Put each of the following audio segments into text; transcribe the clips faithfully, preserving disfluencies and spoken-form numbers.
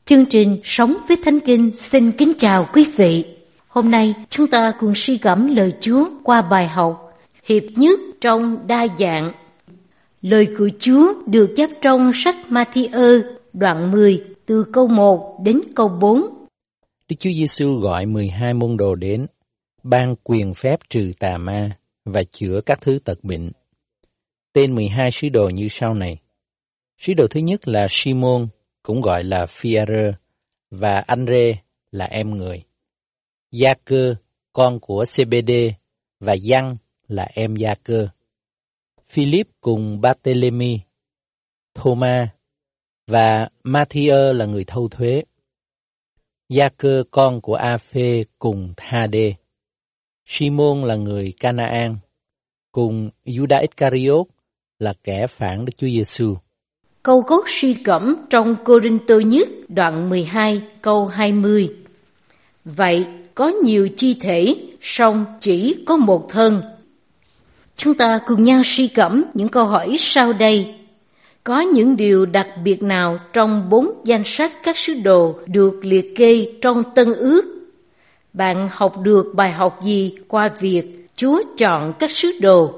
Chương trình Sống với Thánh Kinh xin kính chào quý vị. Hôm nay chúng ta cùng suy gẫm lời Chúa qua bài học Hiệp nhất trong đa dạng. Lời của Chúa được chép trong sách Ma-thi-ơ đoạn mười từ câu một đến câu bốn. Đức Chúa Giêsu gọi mười hai môn đồ đến, ban quyền phép trừ tà ma và chữa các thứ tật bệnh. Tên mười hai sứ đồ như sau này. Sứ đồ thứ nhất là Si-môn, cũng gọi là Phi-a-rơ, và Anh-rê là em người. Gia-cơ, con của Sê-bê-đê, và Giăng là em Gia-cơ. Philip cùng Ba-tê-lê-mi, Thô-ma, và Ma-thi-ơ là người thâu thuế. Gia-cơ con của A-phê cùng Tha-đê. Si-môn là người Ca-na-an, cùng Giu-đa-Ích-ca-ri-ốt là kẻ phản Đức Chúa Giêsu. Câu gốc suy gẫm trong Cô-rinh-tô nhất đoạn mười hai câu hai mươi. Vậy có nhiều chi thể, song chỉ có một thân. Chúng ta cùng nhau suy gẫm những câu hỏi sau đây. Có những điều đặc biệt nào trong bốn danh sách các sứ đồ được liệt kê trong Tân Ước? Bạn học được bài học gì qua việc Chúa chọn các sứ đồ?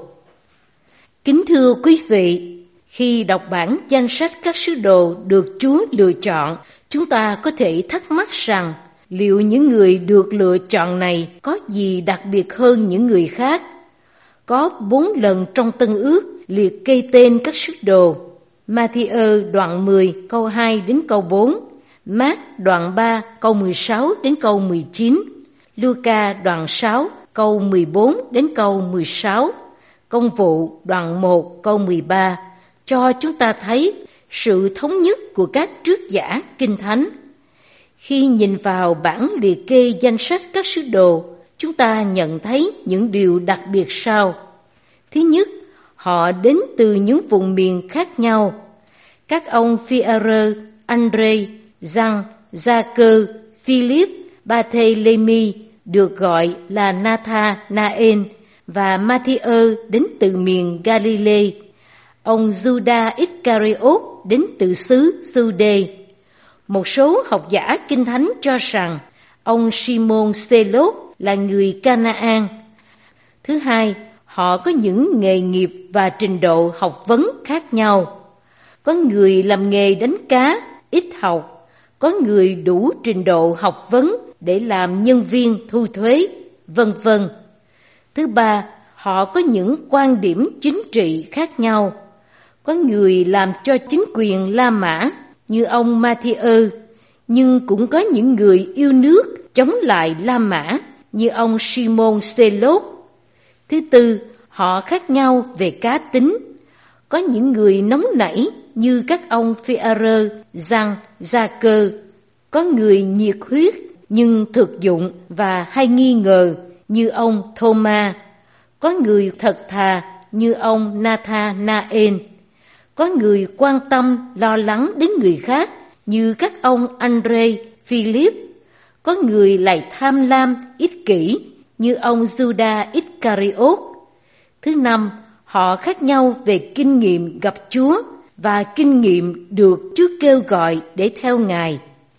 Kính thưa quý vị, khi đọc bản danh sách các sứ đồ được Chúa lựa chọn, chúng ta có thể thắc mắc rằng liệu những người được lựa chọn này có gì đặc biệt hơn những người khác? Có bốn lần trong Tân Ước liệt kê tên các sứ đồ. Ma-thi-ơ đoạn mười câu hai đến câu bốn, Mác đoạn ba câu mười sáu đến câu mười chín, Luca đoạn sáu câu mười bốn đến câu mười sáu, Công vụ đoạn một câu mười ba, cho chúng ta thấy sự thống nhất của các trước giả Kinh Thánh. Khi nhìn vào bản liệt kê danh sách các sứ đồ, chúng ta nhận thấy những điều đặc biệt sau. Thứ nhất, họ đến từ những vùng miền khác nhau. Các ông Phi-a-rơ, Anh-rê, Giăng, Gia-cơ, Philip, Ba-thê-lê-mi được gọi là Na-tha-na-ên, và Ma-thi-ơ đến từ miền Ga-li-lê. Ông Giu-đa-Ích-ca-ri-ốt đến từ xứ Giu-đê. Một số học giả Kinh Thánh cho rằng ông Si-môn Sê-lốt là người Ca-na-an. Thứ hai, họ có những nghề nghiệp và trình độ học vấn khác nhau. Có người làm nghề đánh cá, ít học. Có người đủ trình độ học vấn để làm nhân viên thu thuế, vân vân. Thứ ba, họ có những quan điểm chính trị khác nhau. Có người làm cho chính quyền La Mã như ông Ma-thi-ơ, nhưng cũng có những người yêu nước chống lại La Mã như ông Si-môn Sê-lốt. Thứ tư, họ khác nhau về cá tính. Có những người nóng nảy như các ông Phi-a-rơ, Giăng, Gia-cơ. Có người nhiệt huyết nhưng thực dụng và hay nghi ngờ như ông Thô-ma. Có người thật thà như ông Na-tha-na-ên. Có người quan tâm, lo lắng đến người khác như các ông Anh-rê, Philip. Có người lại tham lam, ích kỷ như ông Giu-đa-Ích-ca-ri-ốt. Thứ năm, họ khác nhau về kinh nghiệm gặp Chúa và kinh nghiệm được Chúa kêu gọi để theo Ngài.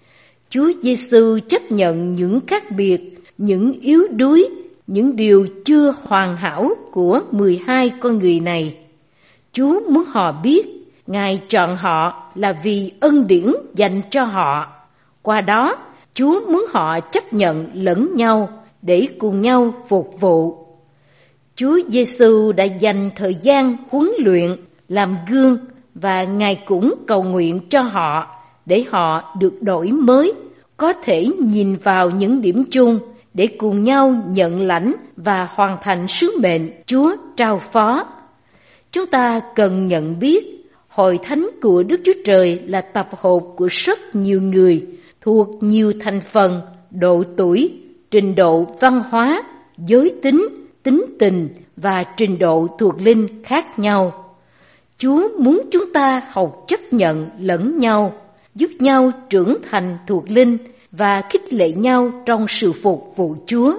Chúa Giêsu chấp nhận những khác biệt, những yếu đuối, những điều chưa hoàn hảo của mười hai con người này. Chúa muốn họ biết Ngài chọn họ là vì ân điển dành cho họ. Qua đó, Chúa muốn họ chấp nhận lẫn nhau để cùng nhau phục vụ. Chúa Giêsu đã dành thời gian huấn luyện, làm gương và Ngài cũng cầu nguyện cho họ để họ được đổi mới, có thể nhìn vào những điểm chung để cùng nhau nhận lãnh và hoàn thành sứ mệnh Chúa trao phó. Chúng ta cần nhận biết Hội Thánh của Đức Chúa Trời là tập hợp của rất nhiều người thuộc nhiều thành phần, độ tuổi, trình độ văn hóa, giới tính, tính tình và trình độ thuộc linh khác nhau. Chúa muốn chúng ta học chấp nhận lẫn nhau, giúp nhau trưởng thành thuộc linh và khích lệ nhau trong sự phục vụ Chúa.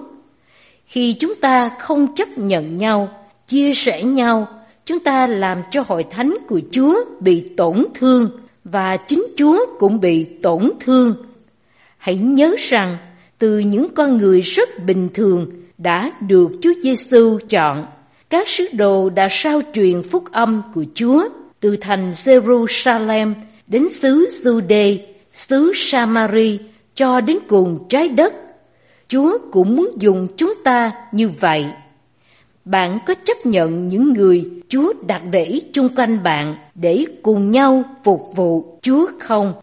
Khi chúng ta không chấp nhận nhau, chia sẻ nhau, chúng ta làm cho hội thánh của Chúa bị tổn thương và chính Chúa cũng bị tổn thương. Hãy nhớ rằng, từ những con người rất bình thường đã được Chúa Giêsu chọn, các sứ đồ đã rao truyền phúc âm của Chúa từ thành Jerusalem đến xứ Giu-đê, xứ Sa-ma-ri cho đến cùng trái đất. Chúa cũng muốn dùng chúng ta như vậy. Bạn có chấp nhận những người Chúa đặt để chung quanh bạn để cùng nhau phục vụ Chúa không?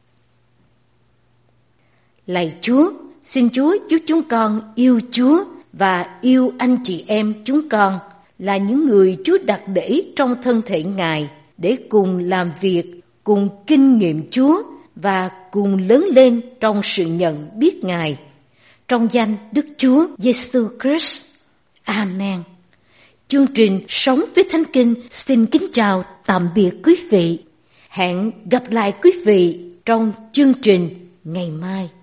Lạy Chúa, xin Chúa giúp chúng con yêu Chúa và yêu anh chị em chúng con là những người Chúa đặt để trong thân thể Ngài để cùng làm việc, cùng kinh nghiệm Chúa và cùng lớn lên trong sự nhận biết Ngài. Trong danh Đức Chúa Giêsu Christ. Amen. Chương trình Sống với Thánh Kinh xin kính chào tạm biệt quý vị. Hẹn gặp lại quý vị trong chương trình ngày mai.